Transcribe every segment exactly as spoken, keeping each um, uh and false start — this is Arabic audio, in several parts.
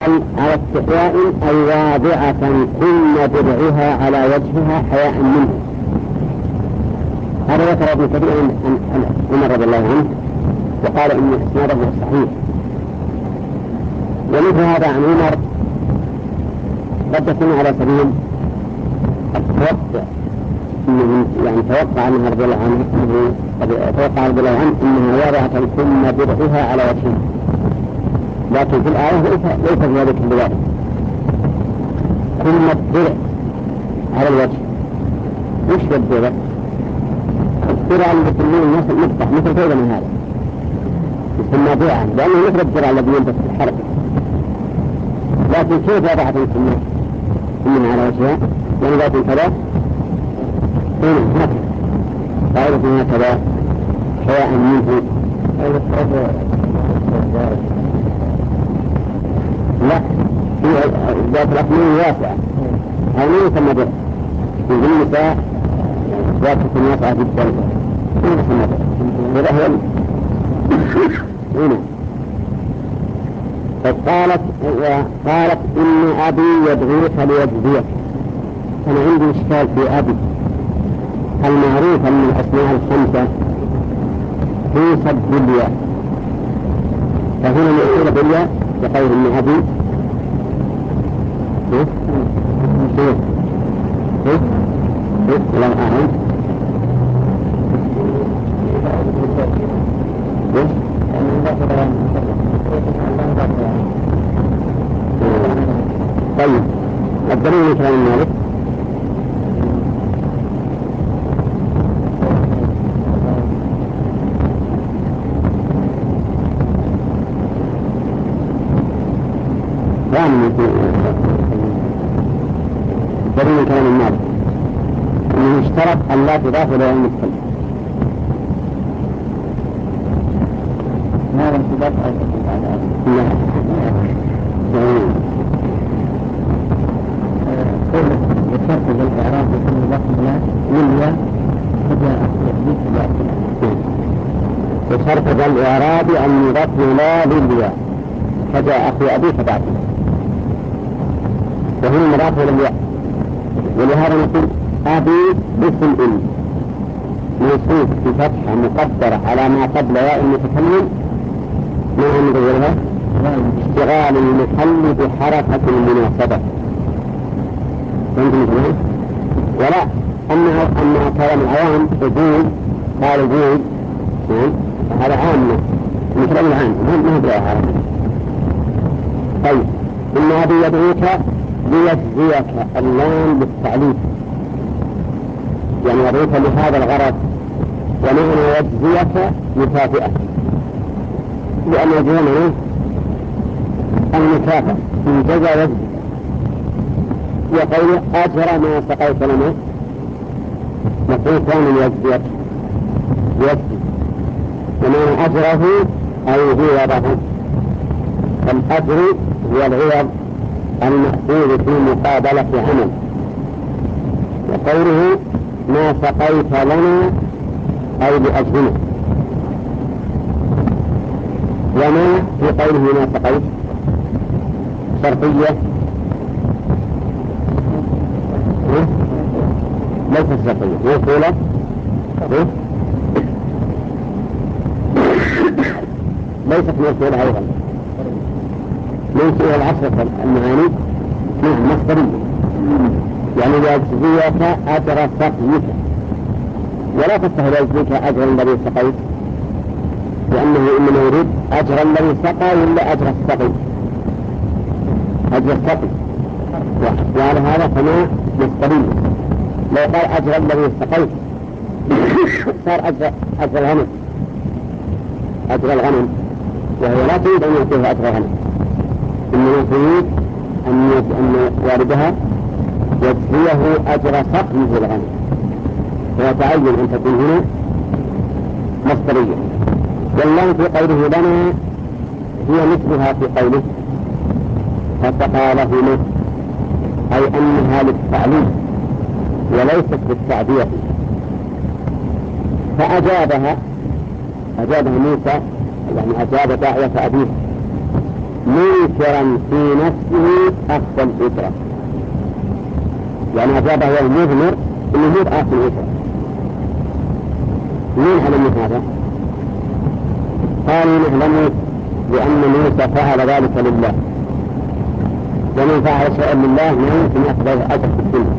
على استحياء أي واضعة كل درعها على وجهها حياء منه. هذا ذكر ابن كثير عن عمر رضي الله عنه وقال إن إسناده صحيح. ومثل هذا عن عمر قد تكون على سبيل التوقع، يعني توقع عنه رضي الله عنه توقع رضي الله عنه إنها واضعة كل درعها على وجهها، لكن في الآية ليس في ذلك البلاد كل الدرع على الوجه. وش هو الدرع؟ الدرع اللي يسمونه الناس المفتح مثل كذا من هذا يسمى درعا لأنه مثل الدرع الذي يلبس في الحرب، لكن كيف وضعت السنة إنها على وجهها يعني ذات كذا هنا هكذا قائلة هكذا حياء منه. لا في ذات الأكمام واسعة هذا يسمى درع. في النساء ذات تكون واسعة جدا يسمى درع. درع هو هنا. فقالت قالت إن أبي يدعوك ليجزيك. أنا عندي إشكال في أبي. المعروف من الأسماء الخمسة في صد الياء، فهنا مأثورة بالياء بقول إن أبي كيف كيف كيف كيف لا أعلم كيف طيب الدليل من كلام مالك يعني الدليل من كلام مالك انه اشترط ان لا تضاف الى علم الكلام. ما لم تضاف او تضاف على لا وشرط بالإعراب يكون لفظنا للياء فجاء يحديث الياء. وشرط بالإعراب أن يضاف لا للياء فجاء أخي أبي فبعث وهنا مضاف للياء. ولهذا نقول أبي باسم إن موصوف بفتحة مقدرة على ما قبل ياء المتكلم منها من غيرها اشتغال المحل بحركة المناسبة. ولا أما أما كلام العوام عبود قال عبود هذا عام مثل العام ما هو بالعرب. طيب إن أبي يدعوك ليجزيك اللام بالتعليم يعني يدعوك لهذا الغرض ومعنى يجزيك مكافئة لأن يجزينا المكافأة من جزا يجزي يقول أجر ما سقيت لنا نقول كان يجزيك يجزي ومعنى أجره أي غيره. فالأجر هو الغير المأخوذ في مقابلة عمل. وقوله ما سقيت لنا أي لأجلنا. وما في قوله ما سقيت شرطية ليست شرطية موصولة ليست موصولة أيضا من فيها العشرة المعاني نعم مصدرية يعني يجزيك أجر سقيك ولا تستهل يجزيك أجر الذي سقيت لأنه إنما يريد أجر الذي سقى ولا أجر السقي أجر السقي وعلى هذا فما مصدرية. لو قال أجر الذي سقيت صار أجر أجر الغنم أجر الغنم وهي لا تريد أن يعطيها أجر الغنم إنما تريد أن والدها يجزيه أجر سقيه الغنم فيتعين أن تكون هنا مصدرية. والله في قوله لنا هي مثلها في قوله فسقى لهما أي أنها للتعليم وليست للتعبير. فأجابها أجابها موسى يعني أجاب داعية أبيه منكرا في نفسه أخذ الأجرة، يعني أجابه هو المضمر إنه هو أخذ الأجرة. مين علم هذا؟ قالوا نعلم بأن موسى فعل ذلك لله، ومن فعل شيئا لله ما يمكن يأخذ أجر في الدنيا،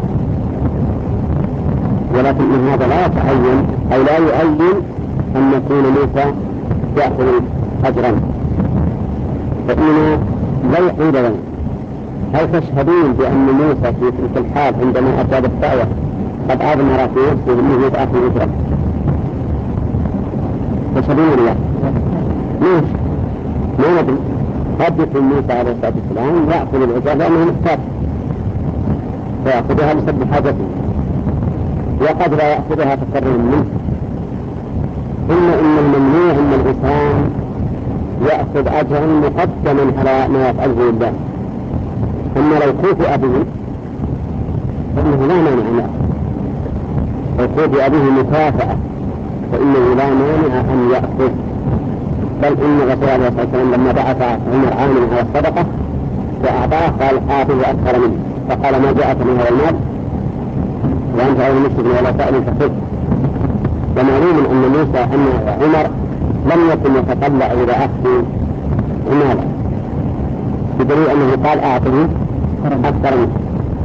ولكن من هذا لا يتعين أو لا يؤين أن يكون موسى يأخذ أجرا، فإننا لا يعيد لنا. هل تشهدون بأن موسى في تلك الحال عندما أجاب الدعوة قد أضمر في نفسه أنه يأخذ أجرا؟ تشهدون الله؟ ليش؟ ما ندري. قد يكون موسى عليه الصلاة والسلام يأخذ الأجر لأنه محتاج فيأخذها لسبب حاجته، وقد لا يأخذها تكرر منه. ثم إن الممنوع أن الإنسان يأخذ أجرا مقدما على ما يفعله لله. أما لو كوفي أبيه فإنه لا مانع أن يأخذ، لو كوفي أبيه مكافأة فإنه لا مانع أن يأخذ. بل إن الرسول عليه الصلاة والسلام لما بعث عمر عامل على الصدقة فأعطاه قال آتيه أكثر منه، فقال ما جاءك من هذا المال وأنت أول مسلم ولا سائل فخذ. ومعلوم أن موسى أن عمر لم يكن يتطلع إلى أخذ مالا، بدليل أنه قال أعطيه أكثر منه.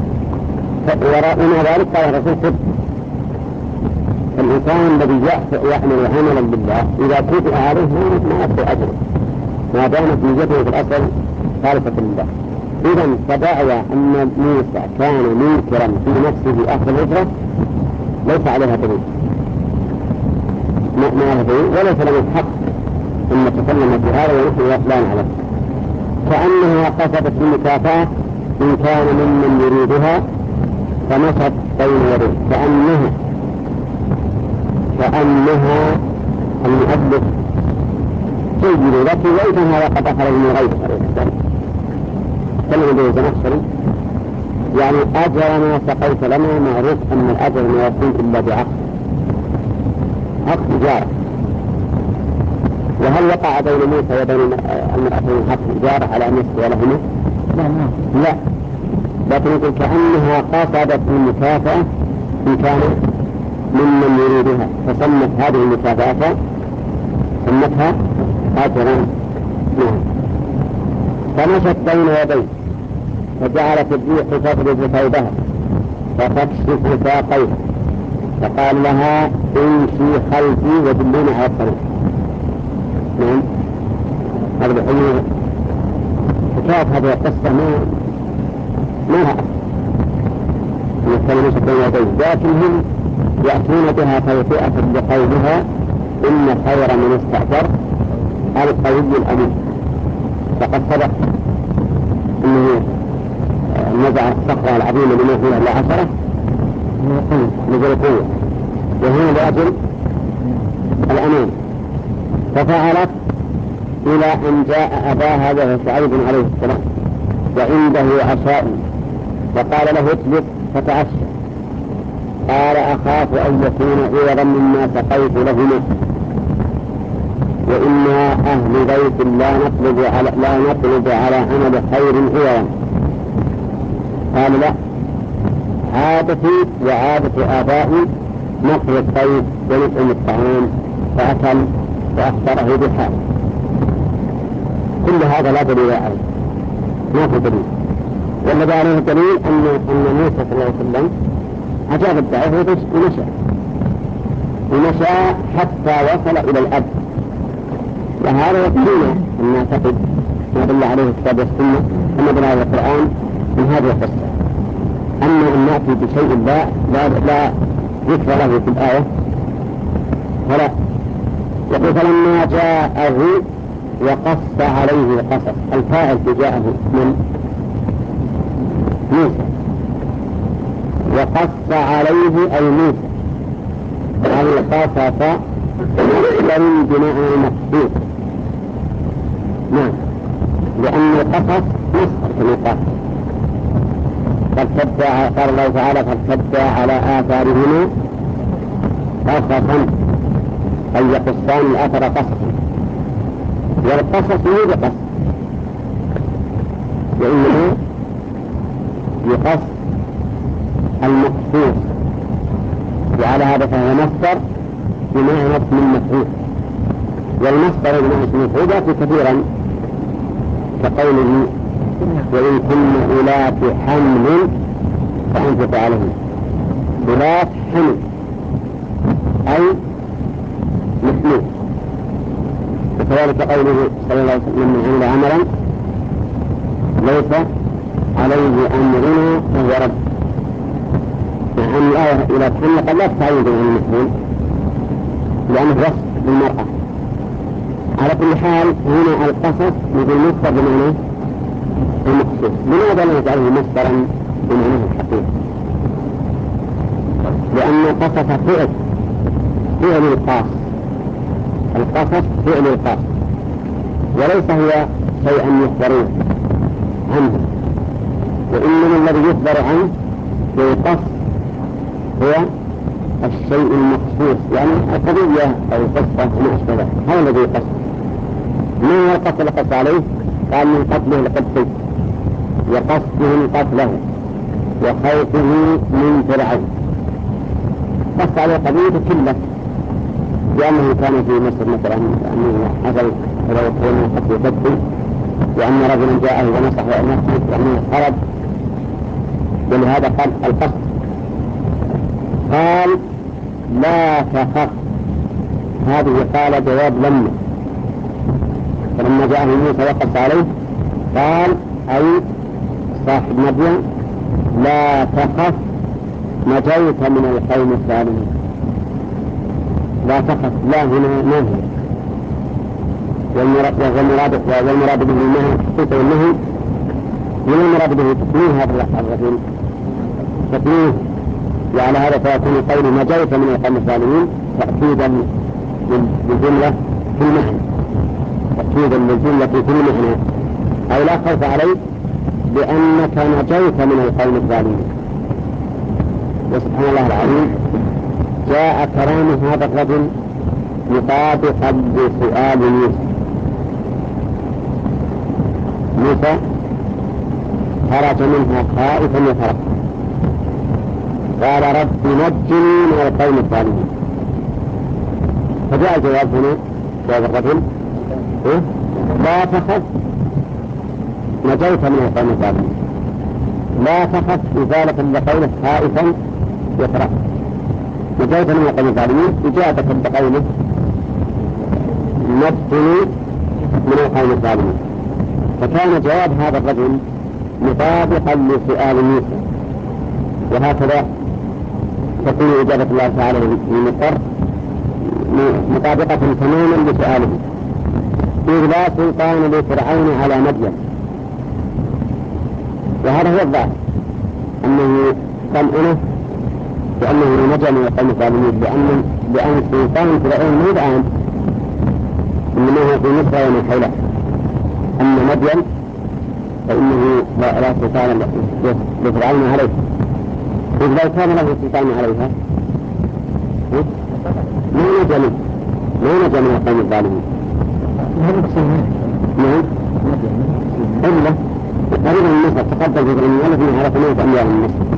ومع ذلك قال الرسول خذ. الإنسان الذي يعمل عملا بالله إذا كتب عليه ما يأخذ أجره ما دامت نيته في الأصل خالصة لله. إذن فدعوى أن موسى كان منكرا في نفسه أخذ الأجرة ليس عليها دليل، ما لها دليل، وليس له الحق أن نتكلم في هذا ونحن لا نعلم. كأنها قصدت المكافأة إن كان ممن يريدها فمشت بين يديه، كأنها كأنها المؤلف سيد لك وإذن هذا قد أخذ من غير طريق كلمة به زمخشري يعني أجر ما سقيت لنا. معروف أن الأجر ما يكون إلا بعقد، عقد إجارة. وهل وقع بين موسى وبين المرأتين عقد إجارة على أن يسقي لهما؟ لا، لكن يقول كأنها قصدت المكافأة إن كان ممن يريدها فسمت هذه المكافأة سمتها أجرا. فمشت بين يديه فجعلت الريح تضرب ثوبها فتكشف ساقيه فقال لها امشي خلفي ودلوني على الطريق. نعم، هذا بحيث حكاية هذه القصة ما ما لها يتكلم مشت بين يديه، لكن هم يأتون بها توفئة لقولها إن خير من استأجر القوي الأمين. فقد سبق أنه نزع الصخرة العظيمة لما فيها إلا عشرة نزل قوة، وهنا لأجل الأمان. ففعلت إلى أن جاء أباها وهو شعيب عليه السلام وعنده عشاء فقال له اجلس فتعشى. قال أخاف أن يكون عوضا مما سقيت لهما وإنا أهل بيت لا نطلب على, لا نطلب على عمل خير عوضا. قال لا، عادتي وعادة آبائي نقل الطيب ونطعم الطعام فأكل وأخبره بحال. كل هذا لا دليل عليه، ما في دليل. والذي عليه دليل أن أن موسى صلى الله عليه وسلم أجاب الدعوة ومشى ومشى حتى وصل إلى الأب. وهذا يكفينا أن نعتقد ما دل عليه الكتاب والسنة وما دل على القرآن من هذه القصة. أما أن نأتي بشيء لا لا لا ذكر له في الآية فلا. يقول فلما جاءه وقص عليه القصص، الفاعل جاءه من موسى وقص عليه أي موسى القصص مصدر بمعنى مقصود. نعم، لأن القصص مصدر كما قال فارتدى. قال الله تعالى فارتدى على آثارهما قصصا أي يقصان الأثر قصصا، والقصص مو بقص وإنه يقص المقصود، وعلى هذا فهو مصدر بمعنى اسم المفعول، والمصدر بمعنى اسم المفعول يأتي كثيرا كقوله وإن كن أولات حمل فأنفق عليهم. أولات حمل أي محمول. وكذلك قوله صلى الله عليه وسلم من عمل عملا ليس عليه أمرنا فهو رد. مع أن الآية أولات حمل قد لا تتعين عن المحمول لأنه وصف للمرأة. على كل حال هنا القصص مثل مصدر بمعنى المقصود. لماذا لا نجعله مصدرا بمعنى الحقيقي؟ لأن قصص فعل فعل القاص، القصص فعل القاص وليس هو شيئا يخبرون عنه، وإنما الذي يخبر عنه بالقص هو الشيء المخصوص، يعني القضية أو القصة وما أشبه ذلك، هذا الذي يقص. ما هو القص اللي قص عليه؟ قال من قتله لقتله وقصده قتله وخوفه من فرعون. قص عليه قضية كله لأنه كان في مصر مثلا أنه حصل ولو يكون من قتل قتل، وأن رجلا جاءه ونصح وأنه يعني خرج، ولهذا قال القصد. قال لا تخف، هذه قال جواب لما فلما جاءه موسى وقص عليه قال أي صاحب مدين لا تخف نجوت من القوم الظالمين. لا تخف، لا هنا نهي، والمراد والمراد به النهي الحقيقة والنهي من المراد به تكميل هذا الرجل تكميل، وعلى هذا فيكون قول نجوت من القوم الظالمين تأكيدا للجملة في المعنى، تأكيدا للجملة في المعنى، أو لا خوف عليك لأنك نجوت من القوم الظالمين. وسبحان الله العظيم جاء كلام هذا الرجل مطابقا لسؤال موسى. موسى خرج منها خائفا يترقب، قال رب نجني من القوم الظالمين. فجاء الجواب هنا جواب الرجل إيه؟ لا تخف نجوت من القوم الظالمين. لا تخف إزالة لقوله خائفا يترقب، نجوت من القوم الظالمين إجابة بقوله نجني من القوم الظالمين. فكان جواب هذا الرجل مطابقا لسؤال موسى، وهكذا تكون إجابة الله تعالى للمضطر مطابقة تماما لسؤاله. إذ لا سلطان لفرعون على مدين، وهذا هو الظاهر أنه طمأنه بأنه نجا من القوم الظالمين، لأن لأن سلطان فرعون مو الآن، إنما هو في مصر ومن حوله. أما مدين فإنه لا, لا سلطان لفرعون عليه، إذ لو كان له سلطان عليها ما نجا منه، ما نجا من القوم الظالمين. نعم إلا قريبا من مصر تقدم في فرعون ولكن على ثمانية أميال من مصر،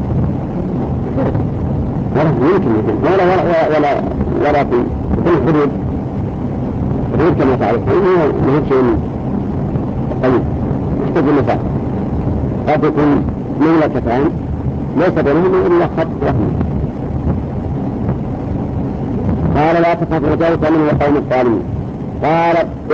ولا يمكن ولا ولا ولا ولا في الحدود الحدود كما تعرف ما هو شيء طيب يحتاج المسافة. قد يكون مملكتان ليس بينهم إلا خط وهم. قال لا تخف نجوت من القوم الظالمين. قال